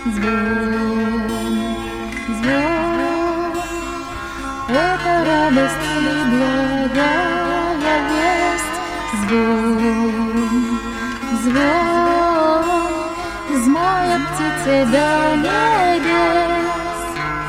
звон, звон, это радость и благая весть. Звон, звон, змоя птицы до небес,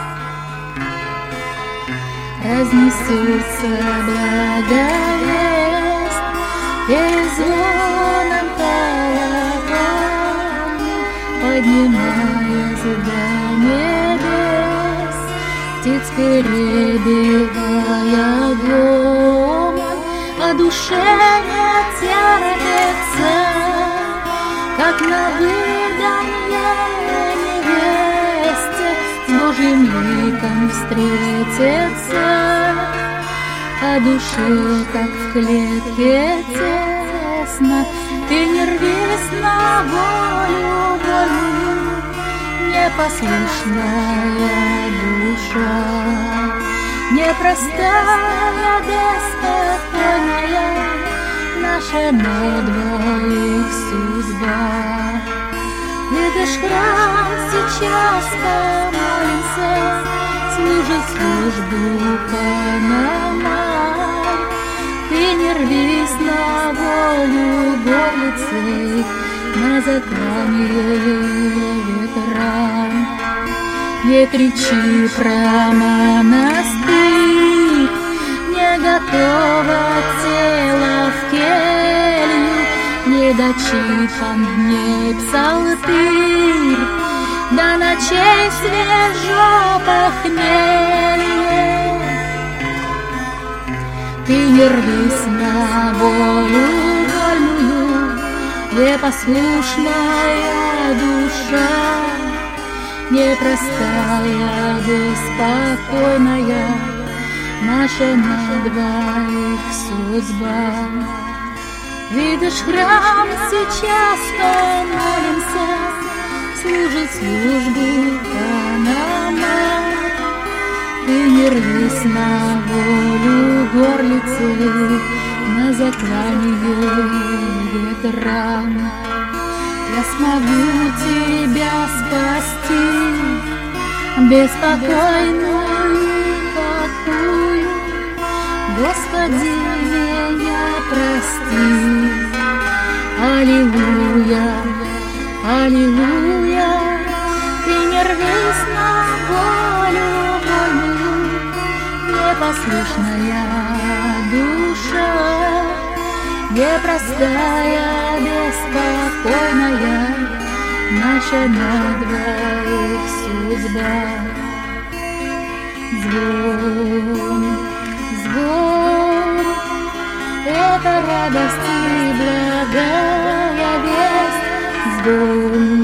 разнесется благая весть, и звоном колокольни, поднимаясь до небес, птиц перебивая гомон, о душе не терпится, как на выданье невесте с Божьим ликом встретиться, о душе, как в клетке тесно. Ты не рвись на волю вольную, непослушная душа, непростая, беспокойная, наша на двоих судьба. Видишь, храм сейчас помолимся, служит службу Панамай. Ты не рвись на волю горлицы, на заклание ветрам. Не кричи про монастырь, не готово тело в келью, не дочитан дней псалтырь, до ночей свежо похмелье. Ты не рвись на волю вольную, непослушная душа, непростая, беспокойная, наша на двоих судьба. Видишь, храм сейчас помолимся, служит службу Панамай. Ты не рвись на волю горлицы, на заклание ветрам. Я смогу тебя спасти, беспокойную такую, Господи, меня прости. Аллилуйя, аллилуйя, ты не рвись на волю вольную, непослушная душа, непростая, беспокойная, наша на двоих судьба. Звон, звон, это радость и благая весть. Звон,